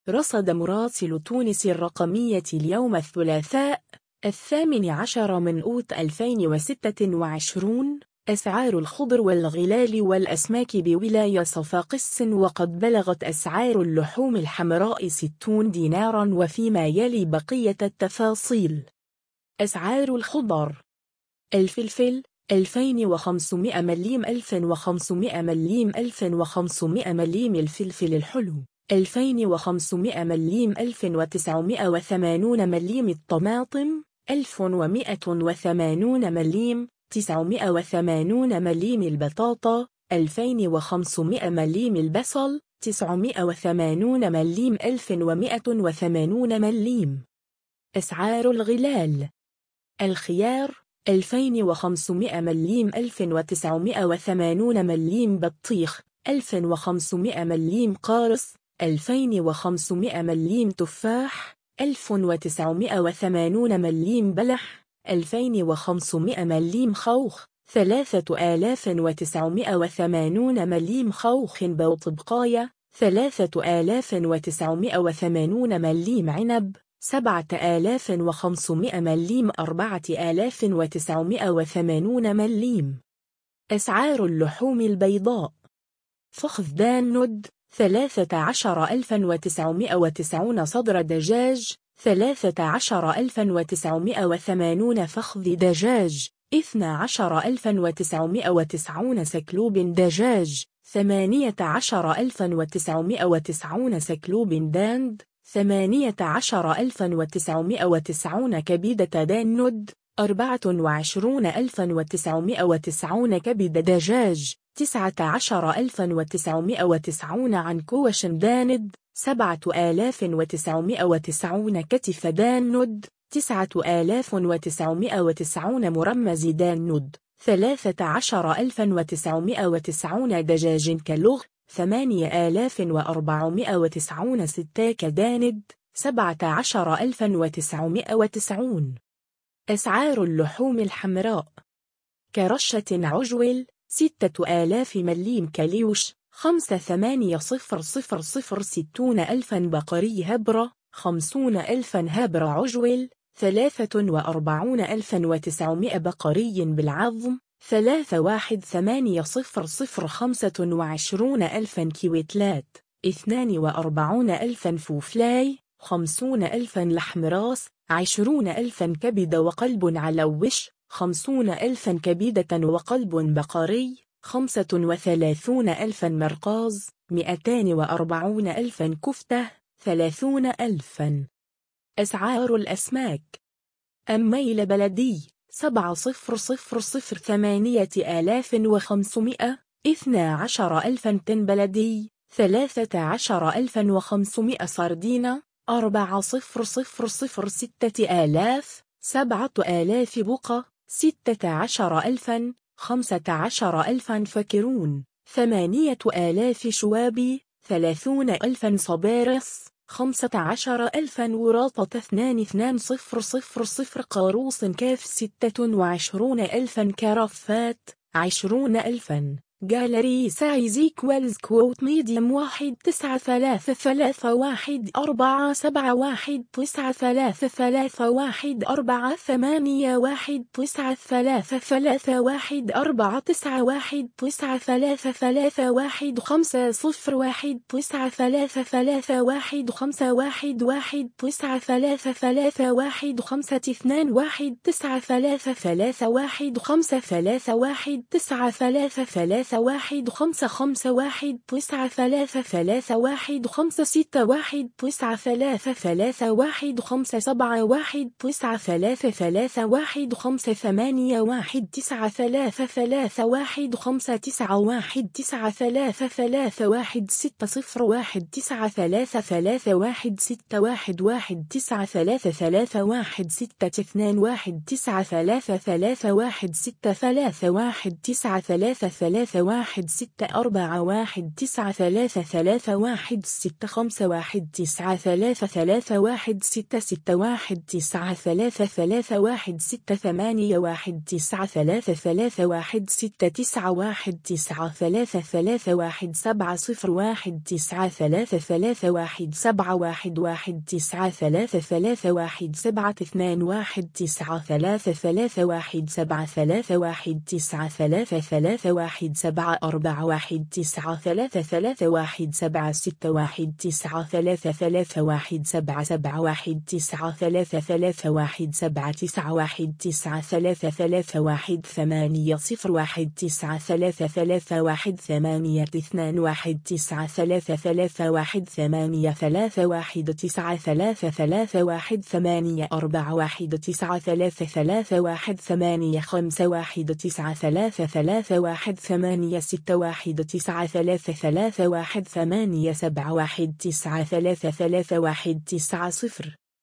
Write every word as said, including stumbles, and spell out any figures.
رصد مراسل تونس الرقمية اليوم الثلاثاء الثامن عشر من أوت ألفين وستة وعشرين أسعار الخضر والغلال والأسماك بولاية صفاقس، وقد بلغت أسعار اللحوم الحمراء ستين ديناراً، وفيما يلي بقية التفاصيل. أسعار الخضر: الفلفل ألفين وخمسمائة مليم ألف وخمسمائة مليم ألف وخمسمائة مليم. الفلفل الحلو ألفين وخمسمائة مليم ألف وتسعمائة وثمانين مليم. الطماطم ألف ومائة وثمانين مليم تسعمائة وثمانين مليم. البطاطا ألفين وخمسمائة مليم. البصل تسعمائة وثمانين مليم ألف ومائة وثمانين مليم. أسعار الغلال: الخيار ألفين وخمسمائة مليم ألف وتسعمائة وثمانين مليم. بطيخ ألف وخمسمائة مليم. قارص ألفين وخمسمائة مليم. تفاح ألف وتسعمائة وثمانين مليم. بلح ألفين وخمسمائة مليم. خوخ ثلاثة آلاف وتسعمائة وثمانين مليم. خوخ بوطبقاية ثلاثة آلاف وتسعمائة وثمانين مليم. عنب سبعة آلاف وخمسمائة مليم. أربعة آلاف وتسعمائة وثمانين مليم. أسعار اللحوم البيضاء: فخذ دانود ثلاثة عشر ألفا وتسعمائة وتسعين. صدر دجاج ثلاثة عشر ألفا وتسعمائة وثمانين. فخذ دجاج اثنا عشر ألفا وتسعمائة وتسعين. سكلوب دجاج ثمانية عشر ألفا وتسعمائة وتسعين. سكلوب داند ثمانية عشر ألفا وتسعمائة وتسعين. كبدة دانود أربعة وعشرين ألفا وتسعمائة وتسعين. كبد دجاج تسعة عشر ألفا وتسعمائة وتسعين. عنكوش داند سبعة آلاف وتسعمائة وتسعين. كتف دانود تسعة آلاف وتسعمائة وتسعين. مرمز دانود ثلاثة عشر ألفا وتسعمائة وتسعين. دجاج كلغ ثمانية آلاف وأربعمائة وتسعين. ستاك داند سبعة عشر ألفا وتسعمائة وتسعين. أسعار اللحوم الحمراء: كرشة عجول ستة آلاف مليم. كليوش خمسة ثمانية صفر صفر صفر. ستون ألفا. بقري هبرة خمسون ألفا. هبرة عجول ثلاثة وأربعون ألفا وتسعمائة. بقري بالعظم ثلاثة واحد ثمانية صفر صفر. خمسة وعشرون ألفا. كيوتلات اثنان وأربعون ألفا. فوفلاي خمسون ألفا. لحم راس عشرون ألفا. كبد وقلب على وش خمسون ألفا. كبدة وقلب بقري خمسة وثلاثون ألفا. مرقاز مئتان وأربعون ألفا. كفتة ثلاثون ألفا. أسعار الأسماك: أميل بلدي سبعة صفر صفر صفر. ثمانية آلاف وخمسمائة اثنا عشر ألفا. تن بلدي ثلاثة عشر ألفا وخمسمائة. سردينة أربعة صفر صفر صفر. ستة آلاف سبعة آلاف. بقى ستة عشر ألفا خمسة عشر ألفا. فكرون ثمانية آلاف. شوابي ثلاثون ألفا. صبارس خمسة عشر ألفا. وراطة اثنان اثنان صفر صفر صفر. قاروص كاف ستة وعشرون ألفا. كرفات عشرون ألفا. جاليري سايز إيكوالز كوت ميديم واحد تسعة ثلاثة ثلاثة واحد أربعة سبعة واحد تسعة ثلاثة ثلاثة واحد أربعة ثمانية واحد تسعة ثلاثة ثلاثة واحد أربعة تسعة واحد تسعة ثلاثة ثلاثة واحد خمسة صفر واحد تسعة ثلاثة ثلاثة واحد خمسة واحد واحد تسعة ثلاثة ثلاثة واحد خمسة اثنان واحد تسعة ثلاثة ثلاثة واحد خمسة ثلاثة واحد تسعة ثلاثة ثلاثة واحد خمسة خمسة واحد تسعة ثلاثة ثلاثة واحد خمسة ستة واحد تسعة ثلاثة ثلاثة واحد خمسة سبعة واحد تسعة ثلاثة ثلاثة واحد خمسة ثمانية واحد تسعة ثلاثة ثلاثة واحد خمسة تسعة واحد تسعة ثلاثة ثلاثة واحد ستة صفر واحد تسعة ثلاثة ثلاثة واحد ستة واحد واحد تسعة ثلاثة ثلاثة واحد ستة اثنان واحد تسعة ثلاثة ثلاثة واحد ستة ثلاثة واحد تسعة ثلاثة ثلاثة ثلاثة واحد ستة أربعة واحد تسعة ثلاثة ثلاثة واحد ستة خمسة واحد تسعة ثلاثة ثلاثة واحد ستة ستة واحد تسعة ثلاثة ثلاثة واحد ستة ثمانية واحد تسعة ثلاثة ثلاثة واحد ستة تسعة واحد تسعة ثلاثة ثلاثة واحد سبعة صفر واحد تسعة ثلاثة ثلاثة واحد سبعة واحد واحد تسعة ثلاثة ثلاثة واحد سبعة اثنان واحد تسعة ثلاثة ثلاثة واحد سبعة ثلاثة واحد تسعة ثلاثة ثلاثة واحد سبعة أربعة واحد تسعة ثلاثة ثلاثة واحد سبعة ستة واحد تسعة ثلاثة ثلاثة واحد سبعة سبعة واحد تسعة ثلاثة ثلاثة واحد سبعة تسعة واحد تسعة ثلاثة ثلاثة واحد ثمانية صفر واحد تسعة ثلاثة ثلاثة واحد ثمانية اثنان واحد تسعة ثلاثة ثلاثة واحد ثمانية ثلاثة واحد تسعة ثلاثة ثلاثة واحد ثمانية أربعة واحد تسعة ثلاثة ثلاثة واحد ثمانية خمسة واحد تسعة ثلاثة ثلاثة واحد ثمانية ستة واحد تسعة ثلاثة ثلاثة واحد ثمانية سبعة واحد تسعة ثلاثة ثلاثة واحد تسعة صفر.